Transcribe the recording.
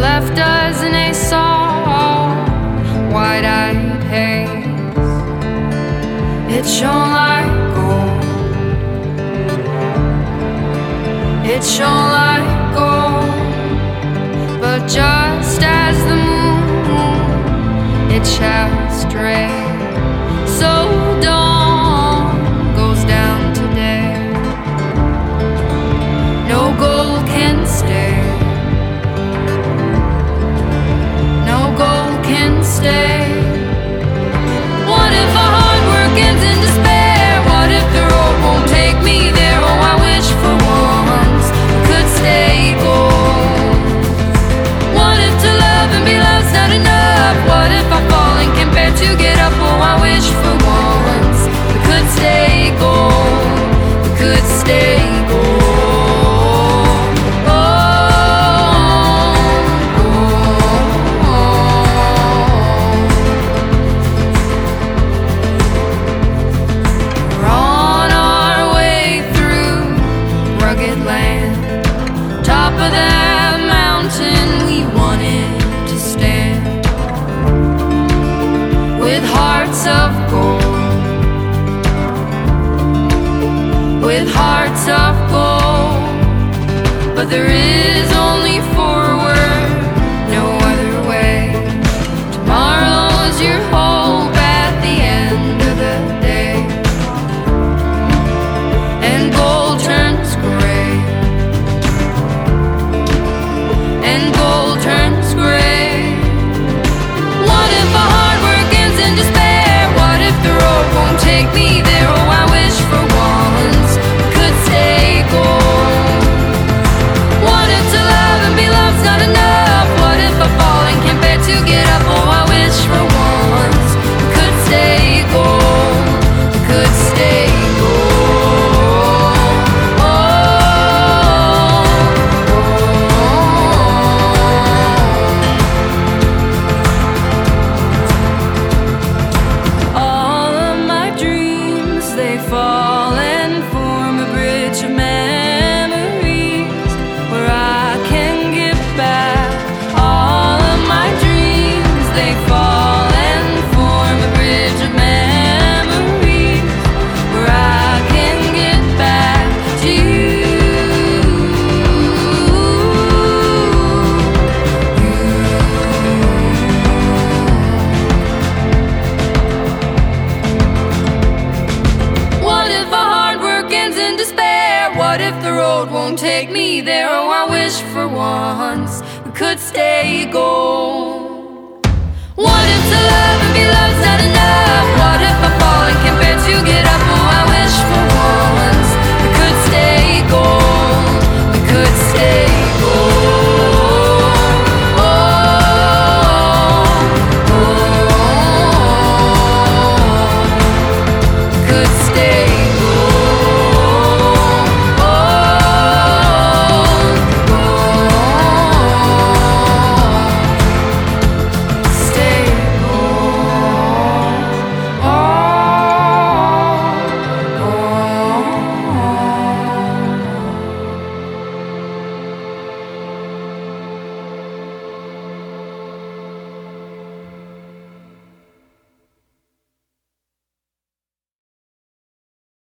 left us in a soft, wide-eyed haze. It shone like gold. It shone like gold. But just as the moon, it shall stray. So dawn goes down today. No gold can stay. No gold can stay. What if our hard work ends in despair? What if the road won't take me there? Oh, I wish for once we could stay gold. What if to love and be loved's not enough? What if I fall and can't bear to get up? Oh, I wish for once we could stay gold. We could stay gold. Top of that mountain we wanted to stand, with hearts of gold, with hearts of gold. But there is only forward, no other way. Tomorrow's your hope at the end of the day, and gold turns gray. And gold turns gray. What if our hard work ends in despair? What if the road won't take me there? Oh, I wish for once we could stay gold. What if to love and be loved's not enough? What if I fall and can't bear to get up? Oh, I wish for once we could stay gold. We could stay gold. They fall and form a bridge of memories where I can get back all of my dreams. They fall and form a bridge of memories where I can get back to What if the road won't take me there? Oh, I wish for once we could stay gold. What if to love and be loved's not enough? What if I fall and can't bear to get up?